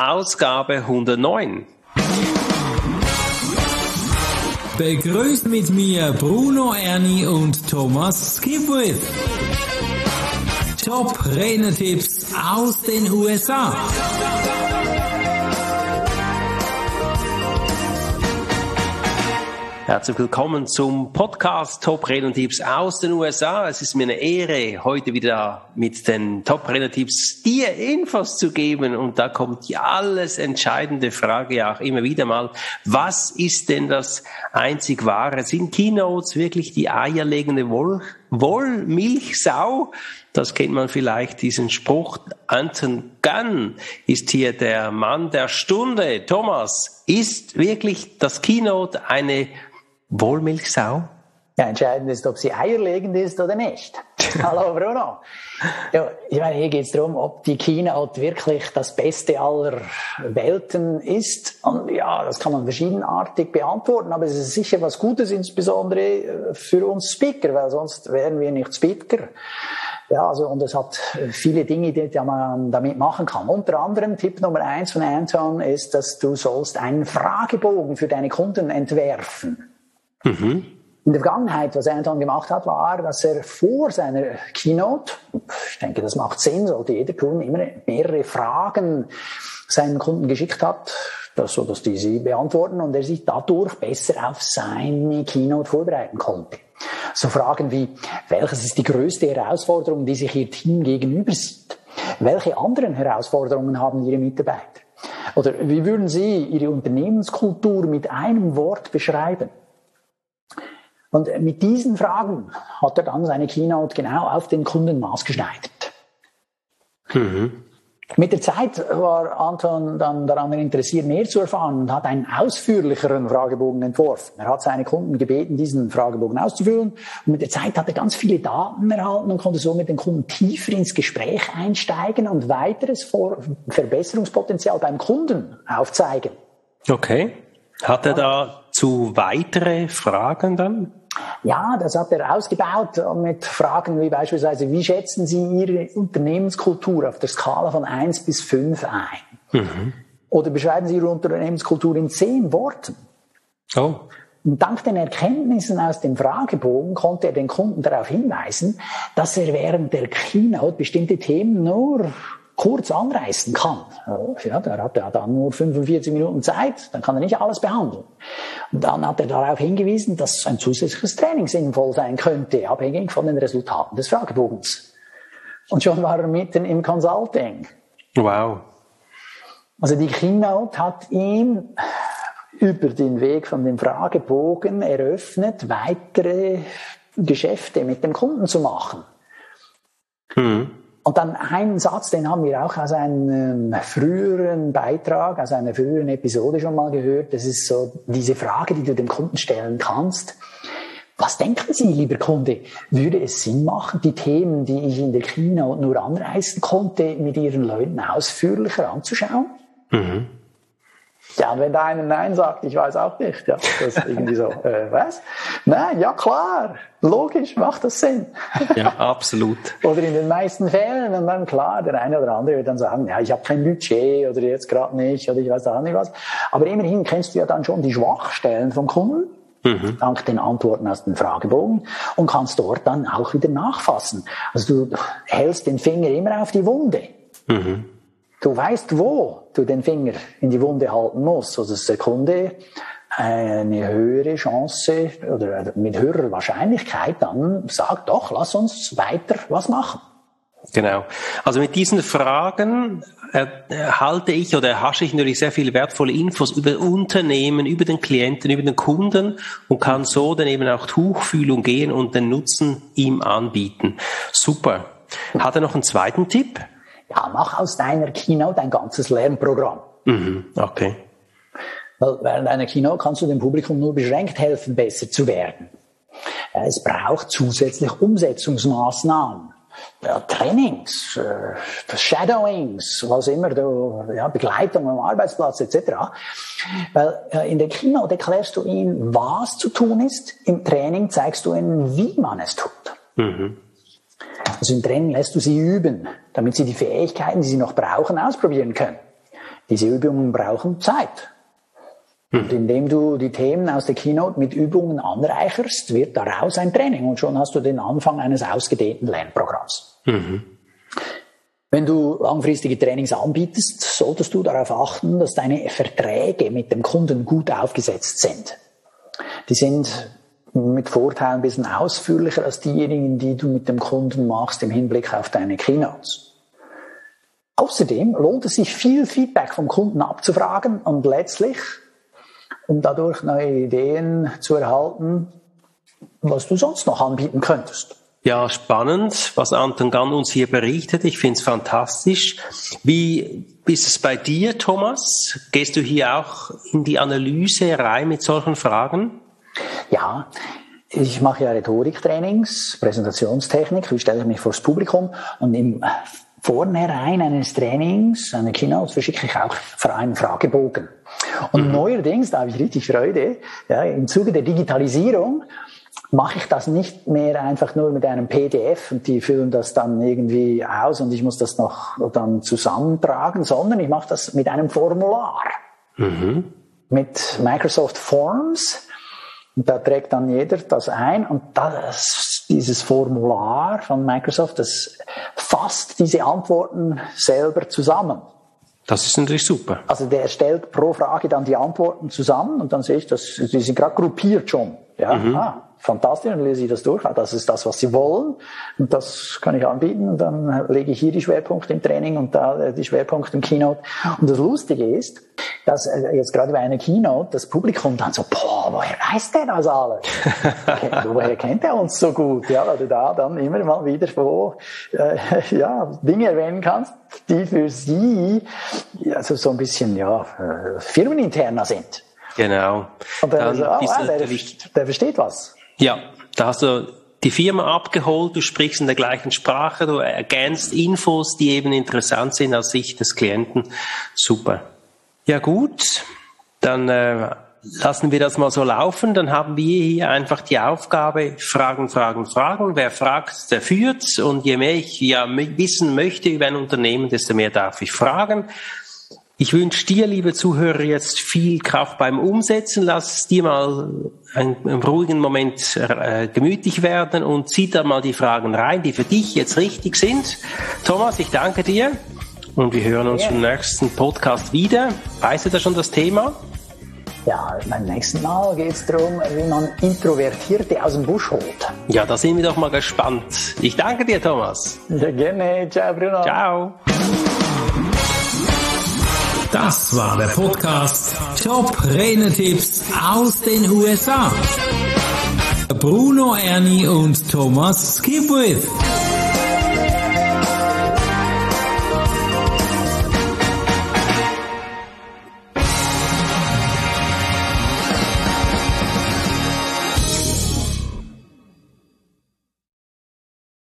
Ausgabe 109. Begrüßt mit mir Bruno Erni und Thomas Skipwith. Top-Renner-Tipps aus den USA. Herzlich willkommen zum Podcast Top-Renner-Tipps aus den USA. Es ist mir eine Ehre, heute wieder mit den Top-Renner-Tipps dir Infos zu geben. Und da kommt die alles entscheidende Frage ja auch immer wieder mal. Was ist denn das einzig Wahre? Sind Keynotes wirklich die eierlegende Wollmilchsau? Das kennt man vielleicht, diesen Spruch. Anton Gunn ist hier der Mann der Stunde. Thomas, ist wirklich das Keynote eine Wollmilchsau? Ja, entscheidend ist, ob sie eierlegend ist oder nicht. Hallo Bruno. Ja, ich meine, hier geht es darum, ob die Keynote wirklich das Beste aller Welten ist. Und ja, das kann man verschiedenartig beantworten, aber es ist sicher was Gutes, insbesondere für uns Speaker, weil sonst wären wir nicht Speaker. Ja, also, und es hat viele Dinge, die man damit machen kann. Unter anderem Tipp Nummer 1 von Anton ist, dass du sollst einen Fragebogen für deine Kunden entwerfen. Mhm. In der Vergangenheit, was Anton gemacht hat, war, dass er vor seiner Keynote, ich denke, das macht Sinn, sollte jeder tun, immer mehrere Fragen seinen Kunden geschickt hat, so dass die sie beantworten und er sich dadurch besser auf seine Keynote vorbereiten konnte. So Fragen wie, welches ist die größte Herausforderung, die sich Ihr Team gegenüber sieht? Welche anderen Herausforderungen haben Ihre Mitarbeiter? Oder wie würden Sie Ihre Unternehmenskultur mit einem Wort beschreiben? Und mit diesen Fragen hat er dann seine Keynote genau auf den Kunden maßgeschneidert. Mhm. Mit der Zeit war Anton dann daran interessiert, mehr zu erfahren und hat einen ausführlicheren Fragebogen entworfen. Er hat seine Kunden gebeten, diesen Fragebogen auszufüllen. Und mit der Zeit hat er ganz viele Daten erhalten und konnte so mit den Kunden tiefer ins Gespräch einsteigen und weiteres Verbesserungspotenzial beim Kunden aufzeigen. Okay. Hat er dazu weitere Fragen dann? Ja, das hat er ausgebaut mit Fragen wie beispielsweise, wie schätzen Sie Ihre Unternehmenskultur auf der Skala von 1 bis 5 ein? Mhm. Oder beschreiben Sie Ihre Unternehmenskultur in 10 Worten? Oh. Und dank den Erkenntnissen aus dem Fragebogen konnte er den Kunden darauf hinweisen, dass er während der Keynote bestimmte Themen nur kurz anreißen kann. Ja, der hat ja dann nur 45 Minuten Zeit, dann kann er nicht alles behandeln. Und dann hat er darauf hingewiesen, dass ein zusätzliches Training sinnvoll sein könnte, abhängig von den Resultaten des Fragebogens. Und schon war er mitten im Consulting. Wow. Also die Keynote hat ihm über den Weg von dem Fragebogen eröffnet, weitere Geschäfte mit dem Kunden zu machen. Mhm. Und dann einen Satz, den haben wir auch aus einem früheren Beitrag, aus einer früheren Episode schon mal gehört. Das ist so diese Frage, die du dem Kunden stellen kannst. Was denken Sie, lieber Kunde? Würde es Sinn machen, die Themen, die ich in der Keynote nur anreißen konnte, mit Ihren Leuten ausführlicher anzuschauen? Mhm. Ja, und wenn da einer Nein sagt, ich weiß auch nicht, ja, das ist irgendwie so, was? Nein, ja klar, logisch, macht das Sinn. Ja, absolut. Oder in den meisten Fällen, und dann klar, der eine oder andere wird dann sagen, ja, ich habe kein Budget oder jetzt gerade nicht oder ich weiß auch nicht was. Aber immerhin kennst du ja dann schon die Schwachstellen vom Kunden, dank den Antworten aus dem Fragebogen und kannst dort dann auch wieder nachfassen. Also du hältst den Finger immer auf die Wunde. Mhm. Du weißt, wo du den Finger in die Wunde halten musst, sodass der Kunde eine höhere Chance oder mit höherer Wahrscheinlichkeit dann sagt, doch, lass uns weiter was machen. Genau. Also mit diesen Fragen erhalte ich oder erhasche ich natürlich sehr viele wertvolle Infos über Unternehmen, über den Klienten, über den Kunden und kann so dann eben auch Tuchfühlung gehen und den Nutzen ihm anbieten. Super. Hat er noch einen zweiten Tipp? Ja, mach aus deiner Keynote ein ganzes Lernprogramm. Mhm, okay. Weil während einer Keynote kannst du dem Publikum nur beschränkt helfen, besser zu werden. Es braucht zusätzlich Umsetzungsmaßnahmen. Ja, Trainings, Shadowings, was immer, Begleitung am Arbeitsplatz etc. Weil in der Keynote erklärst du ihnen, was zu tun ist. Im Training zeigst du ihnen, wie man es tut. Mhm. Also im Training lässt du sie üben, damit sie die Fähigkeiten, die sie noch brauchen, ausprobieren können. Diese Übungen brauchen Zeit. Und indem du die Themen aus der Keynote mit Übungen anreicherst, wird daraus ein Training und schon hast du den Anfang eines ausgedehnten Lernprogramms. Wenn du langfristige Trainings anbietest, solltest du darauf achten, dass deine Verträge mit dem Kunden gut aufgesetzt sind. Die sind mit Vorteilen ein bisschen ausführlicher als diejenigen, die du mit dem Kunden machst im Hinblick auf deine Keynotes. Außerdem lohnt es sich, viel Feedback vom Kunden abzufragen und letztlich, um dadurch neue Ideen zu erhalten, was du sonst noch anbieten könntest. Ja, spannend, was Anton Gann uns hier berichtet. Ich finde es fantastisch. Wie ist es bei dir, Thomas? Gehst du hier auch in die Analyse rein mit solchen Fragen? Ja, ich mache ja Rhetoriktrainings, Präsentationstechnik, wie stelle ich mich vor das Publikum und im Vornherein eines Trainings, einer Keynote, verschicke ich auch für einen Fragebogen. Und neuerdings, da habe ich richtig Freude, ja, im Zuge der Digitalisierung mache ich das nicht mehr einfach nur mit einem PDF und die füllen das dann irgendwie aus und ich muss das noch dann zusammentragen, sondern ich mache das mit einem Formular. Mit Microsoft Forms. Und da trägt dann jeder das ein und dieses Formular von Microsoft, das fasst diese Antworten selber zusammen. Das ist natürlich super. Also der stellt pro Frage dann die Antworten zusammen und dann sehe ich, die sind gerade gruppiert schon. Ja, fantastisch, dann lese ich das durch. Das ist das, was Sie wollen und das kann ich anbieten und dann lege ich hier die Schwerpunkte im Training und da die Schwerpunkte im Keynote. Und das Lustige ist, dass jetzt gerade bei einer Keynote das Publikum dann so, woher weiß der das alles? Woher kennt er uns so gut? Ja, weil du da dann immer mal wieder Dinge erwähnen kannst, die für sie also so ein bisschen firmeninterner sind. Genau. Und dann der versteht was. Ja, da hast du die Firma abgeholt, du sprichst in der gleichen Sprache, du ergänzt Infos, die eben interessant sind aus Sicht des Klienten. Super. Ja gut, dann lassen wir das mal so laufen. Dann haben wir hier einfach die Aufgabe, Fragen. Wer fragt, der führt. Und je mehr ich wissen möchte über ein Unternehmen, desto mehr darf ich fragen. Ich wünsche dir, liebe Zuhörer, jetzt viel Kraft beim Umsetzen. Lass es dir mal einen ruhigen Moment gemütlich werden und zieh da mal die Fragen rein, die für dich jetzt richtig sind. Thomas, ich danke dir und wir hören uns im nächsten Podcast wieder. Weißt du da schon das Thema? Ja, beim nächsten Mal geht es darum, wie man Introvertierte aus dem Busch holt. Ja, da sind wir doch mal gespannt. Ich danke dir, Thomas. Ja, gerne. Ciao, Bruno. Ciao. Das war der Podcast Top Renetipps aus den USA. Bruno Erni und Thomas Skipwith.